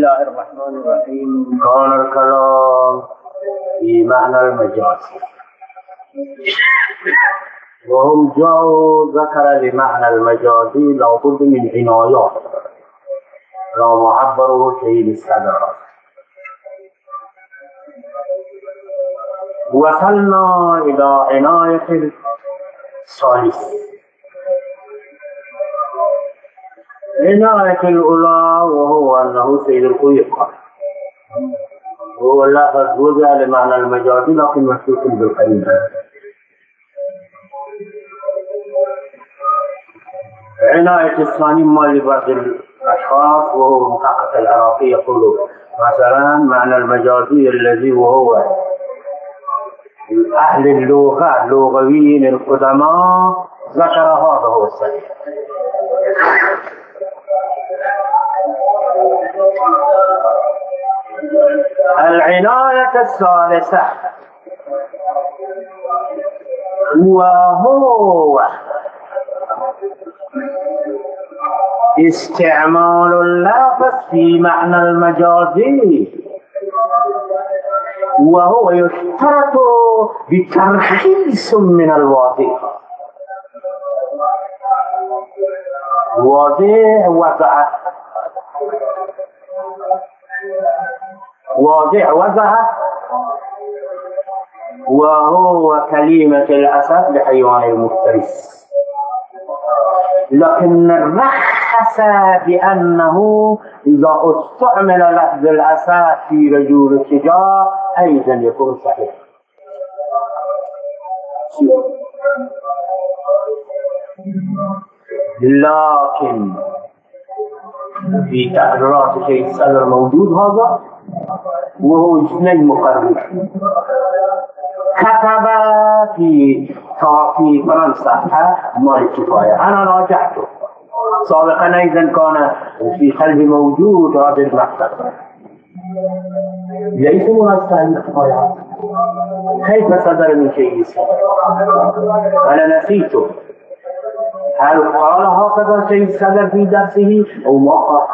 الله الرحمن الرحيم. كان الكلام في معنى المجاز، وهم جاءوا ذكر بمعنى المجازي لابد من عنايات لا معبره شيء الصدر. وصلنا إلى عناية الثالث. عناية الأولى وهو أنه سيد الخلق، هو اللفظ وضع لمعنى المجازي لكن مخصوص بالقرينة. عناية الثاني ما لبعض الأشخاص وهو محقق العراقي يقول مثلا معنى المجازي الذي وهو أهل اللغة اللغويين القدماء ذكر هذا هو الصحيح. العناية الثالثة وهو استعمال اللفظ في معنى المجازي، وهو يشترط بترخيص من الواضح. واضح وضع وهو كلمة الأسد لحيوان المفترس، لكن رخص بأنه إذا استعمل لفظ الأسد في رجول الشجاع أيضا يكون صحيح. لكن في تحريرات شيخ الصدر موجود هذا، وهو اثنين مقرر كتب في فرنسا مال الكفاية. أنا راجعته سابقا، أيضا كان في قلبي موجود هذا المكتب، ليس مناسبا للكفاية. كيف صدر من شيء الصدر؟ أنا نسيته. هل قال هكذا شيء الصدر في درسه أو ما قال؟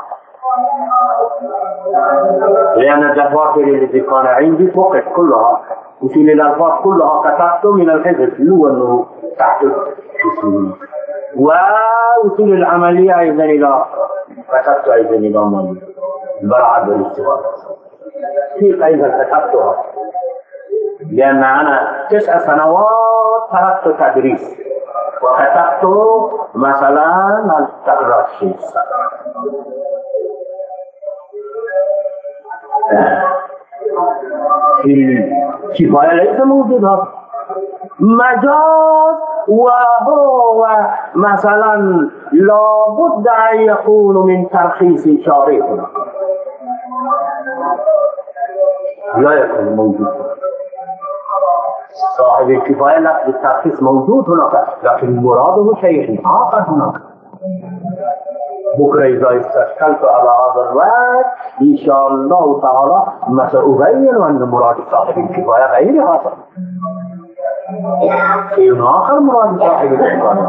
لأن الدفاتر التي كان عندي فقط كلها وصول الألفاظ كلها كتبت من الحفظ لو أنه تحت اسمه، ووصول العملية أيضا إلى كتبت أيضا إلى من البراعة والاستواء كيف أيضا كتبتها، لأن أنا 9 سنوات تركت تدريس وكتبت مثلا التقرات الشيء. في الكفاية ليس موجود هذا مجاز، وهو مثلا لابد أن يكون من ترخيص شارعنا، لا يكون موجود. صاحب الكفاية لا، الترخيص موجود هناك، لكن مراده شيء آخر هناك. بكرة إذا استشكلت على هذا الوقت إن شاء الله تعالى ما سأبين أن مراد صاحب الكفاية غير هذا، شيء آخر. مراد صاحب الكفاية،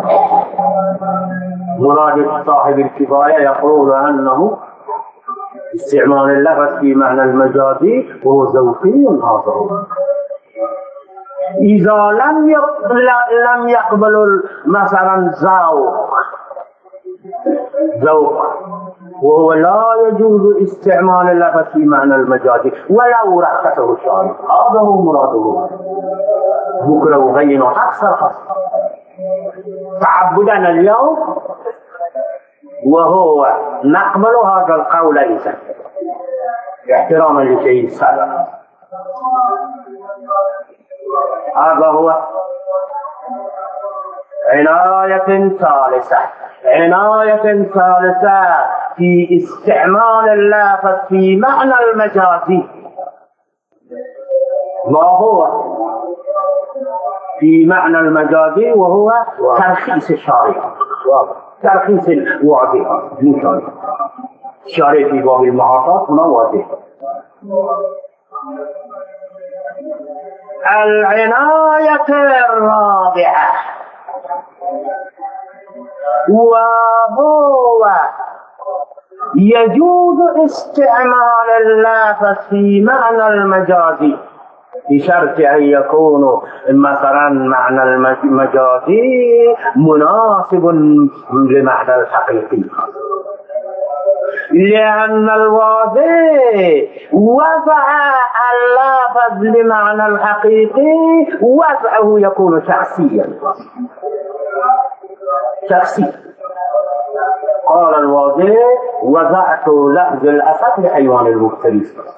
مراد صاحب الكفاية يقول أنه استعمال اللفظ في معنى المجازي وهو ذوقي هذا. إذا لم يقبل مثلا ذوق وهو لا يجوز استعمال اللفظ في معنى المجازي ولو رخصه الشارع، هذا هو مراده. بكرة أبين أكثر خاصة تعبدنا اليوم، وهو نقبل هذا القول إذا احتراما لشيء الصدر. هذا هو عناية ثالثة. عناية ثالثة في استعمال اللفظ في معنى المجازي، ما هو في معنى المجازي وهو ترخيص الشارع، ترخيص الواضح من الشارع في باب المعاصات هنا واضح. العناية الرابعة وهو يجوز استعمال اللفظ في معنى المجازي بشرط أن يكون مثلا معنى المجازي مناسب لمعنى الحقيقي، لأن الواضح وضع اللفظ لمعنى الحقيقي وضعه يكون شخصيا. قال الواضح وضعت لفظ الأسد لحيوان المفترس.